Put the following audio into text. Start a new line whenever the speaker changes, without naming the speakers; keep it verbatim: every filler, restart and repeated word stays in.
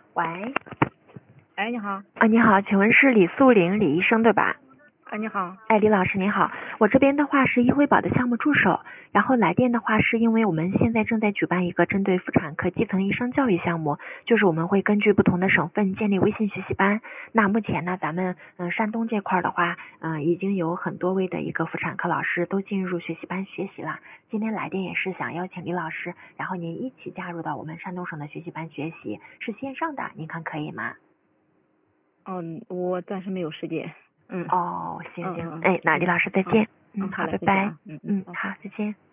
喂，
哎，你好。
啊，你好，请问是李素玲李医生对吧？
哎，你好。
哎，李老师你好，我这边的话是医惠宝的项目助手，然后来电的话是因为我们现在正在举办一个针对妇产科基层医生教育项目，就是我们会根据不同的省份建立微信学习班。那目前呢，咱们嗯山东这块的话，嗯已经有很多位的一个妇产科老师都进入学习班学习了。今天来电也是想邀请李老师，然后您一起加入到我们山东省的学习班学习，是线上的，您看可以吗？
嗯，我暂时没有时间。嗯。
哦，行行，
嗯嗯
哎，那李老师再见。
嗯，
嗯，好，
好嘞，
拜拜。
再见啊。嗯嗯，
嗯，
好。
好，再见。